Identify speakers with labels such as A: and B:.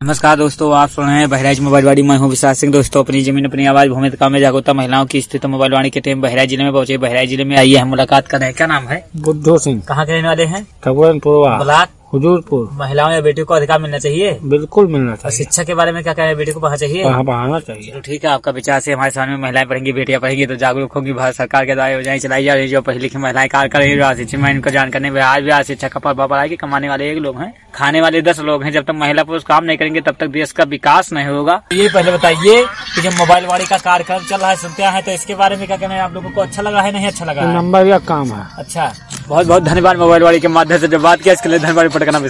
A: नमस्कार दोस्तों, आप सुन रहे हैं बहराइच मोबाइल वाड़ी। मैं हूं विशाल सिंह। दोस्तों, अपनी जमीन अपनी आवाज भूमि काम में जागरूकता महिलाओं की स्थिति मोबाइल वाणी के टीम बहराइच जिले में पहुंचे। बहराइच जिले में आइए हम मुलाकात कर रहे हैं। क्या नाम है?
B: बुद्धू सिंह।
A: कहाँ के रहने वाले हैं?
B: ब्लॉक हुजूरपुर।
A: महिलाओं या बेटियों को अधिकार मिलना चाहिए?
B: बिल्कुल मिलना चाहिए।
A: और शिक्षा के बारे में क्या कहें? बेटी को पढ़ना चाहिए?
B: पढ़ाना चाहिए।
A: तो ठीक है, आपका विचार से हमारे सामने महिलाएं पढ़ेंगी, बेटियां पढ़ेंगी तो जागरूक होगी। भारत सरकार के द्वारा योजनाएं चलाई जा रही है जो पढ़ी लिखी महिलाएं कार्य कर रही है। शिक्षा में इनको जान करने में आज भी शिक्षा का पढ़ाई की कमाने वाले 1 लोग हैं, खाने वाले 10 लोग हैं। जब तक महिला पुरुष काम नहीं करेंगे तब तक देश का विकास नहीं होगा। ये पहले बताइए कि जब मोबाइल वाड़ी का कार्यक्रम चल रहा है, सुनते हैं, तो इसके बारे में क्या कहना है आप लोगों को? अच्छा लगा है, नहीं अच्छा लगा?
B: नंबर का काम है।
A: अच्छा, बहुत बहुत धन्यवाद। मोबाइल वाड़ी के माध्यम से जब बात किया इसके लिए धन्यवाद। पटकना